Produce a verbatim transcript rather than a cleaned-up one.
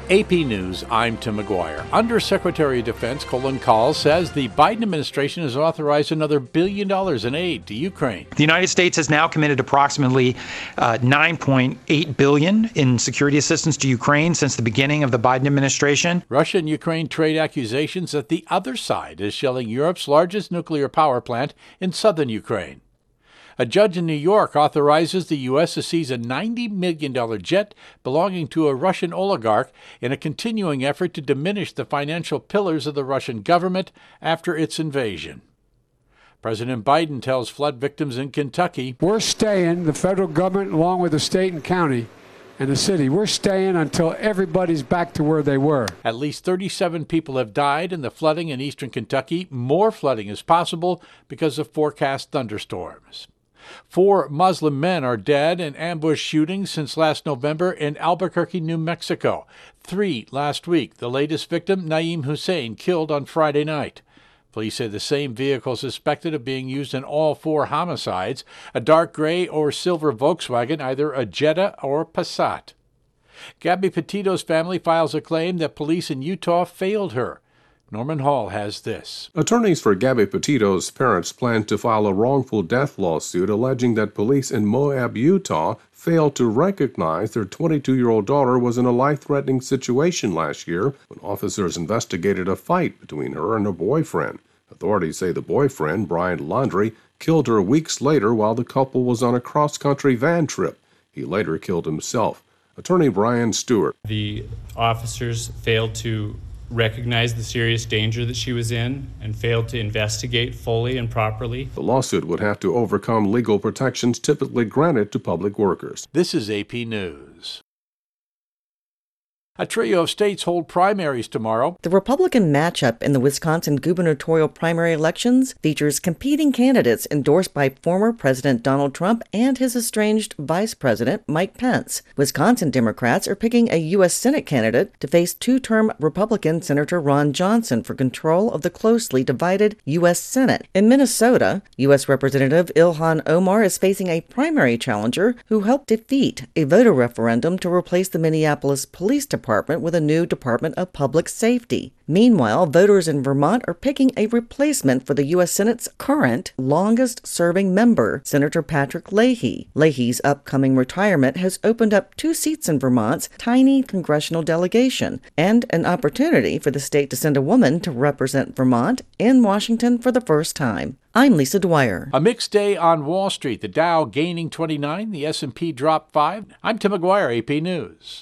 A P News, I'm Tim McGuire. Undersecretary of Defense Colin Kahl says the Biden administration has authorized another billion dollars in aid to Ukraine. The United States has now committed approximately uh, nine point eight billion dollars in security assistance to Ukraine since the beginning of the Biden administration. Russia and Ukraine trade accusations that the other side is shelling Europe's largest nuclear power plant in southern Ukraine. A judge in New York authorizes the U S to seize a ninety million dollars jet belonging to a Russian oligarch in a continuing effort to diminish the financial pillars of the Russian government after its invasion. President Biden tells flood victims in Kentucky, "We're staying, the federal government along with the state and county and the city, we're staying until everybody's back to where they were." At least thirty-seven people have died in the flooding in eastern Kentucky. More flooding is possible because of forecast thunderstorms. Four Muslim men are dead in ambush shootings since last November in Albuquerque, New Mexico. Three last week. The latest victim, Naeem Hussein, killed on Friday night. Police say the same vehicle suspected of being used in all four homicides, a dark gray or silver Volkswagen, either a Jetta or Passat. Gabby Petito's family files a claim that police in Utah failed her. Norman Hall has this. Attorneys for Gabby Petito's parents plan to file a wrongful death lawsuit alleging that police in Moab, Utah, failed to recognize their twenty-two-year-old daughter was in a life-threatening situation last year when officers investigated a fight between her and her boyfriend. Authorities say the boyfriend, Brian Laundrie, killed her weeks later while the couple was on a cross-country van trip. He later killed himself. Attorney Brian Stewart. The officers failed to recognized the serious danger that she was in and failed to investigate fully and properly. The lawsuit would have to overcome legal protections typically granted to public workers. This is A P News. A trio of states hold primaries tomorrow. The Republican matchup in the Wisconsin gubernatorial primary elections features competing candidates endorsed by former President Donald Trump and his estranged Vice President Mike Pence. Wisconsin Democrats are picking a U S Senate candidate to face two-term Republican Senator Ron Johnson for control of the closely divided U S Senate. In Minnesota, U S Representative Ilhan Omar is facing a primary challenger who helped defeat a voter referendum to replace the Minneapolis Police Department Department with a new Department of Public Safety. Meanwhile, voters in Vermont are picking a replacement for the U S Senate's current longest-serving member, Senator Patrick Leahy. Leahy's upcoming retirement has opened up two seats in Vermont's tiny congressional delegation and an opportunity for the state to send a woman to represent Vermont in Washington for the first time. I'm Lisa Dwyer. A mixed day on Wall Street. The Dow gaining twenty-nine, the S and P dropped five. I'm Tim McGuire, A P News.